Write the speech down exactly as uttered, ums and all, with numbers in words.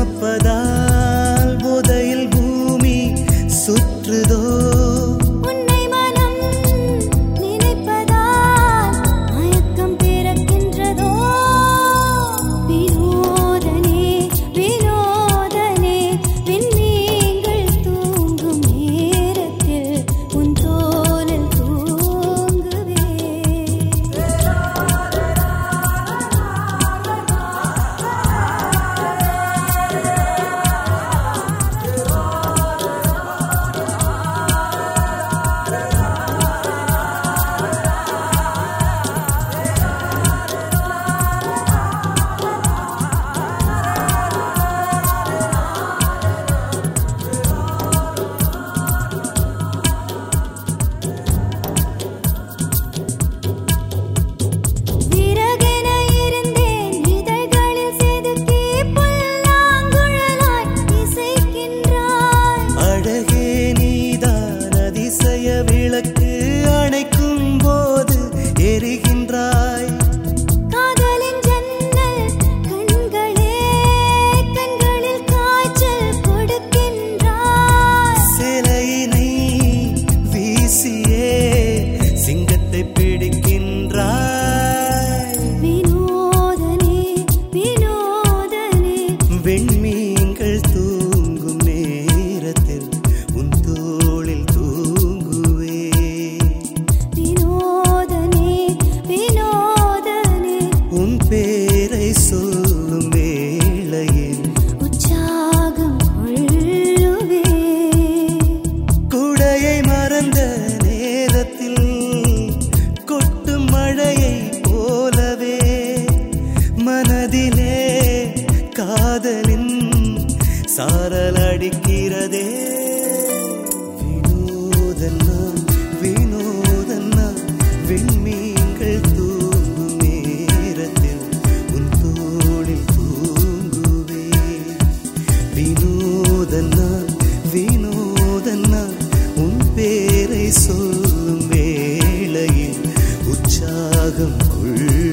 சுமப்பதால் போதையில் பூமி சுற்றுதோ உன்னை மனம் நினைப்பதால் மயக்கம் பிறக்கின்றதோ வினோதனே வினோதனே விண்மீன்கள் தூங்கும் நேரத்தில் உன் தோளில் தூங்குவே விறகென இருந்தேன் இதழ்களில் செதுக்கி புல்லாங்குழலாய் இசைக்கின்றாய் அழகே நீதான் அதிசய விளக்கு அணைக்கும் போது எரிகின்றாய் காதலின் ஜன்னல் கண்களே கண்களில் காய்ச்சல் கொடுக்கின்றாய் சிலையினை வீசியே சிங்கத்தை பிடிக்கின்றாய் வினோதனே வினோதனே வெண்மீன்கள் தூங்கும் நேரத்தில் உன் தோளில் தூங்குவே வினோதனே வினோதனே உன் பேரை சொல்லும் வேளையில் உற்சாகம் கொள்ளுவே குடையை மறந்த நேரத்தில் கொட்டும் மழையை போலவே மனதிலே காதலின் சாரல் அடிக்கிறதே வினோதன்னா வினோதன்னா விண்மீன்கள் தூங்கும் நேரத்தில் உன் தோளில் தூங்குவே வினோதன்னா வினோதன்னா உன் பேரை சொல்லும் வேளையில் உற்சாகம் கொள்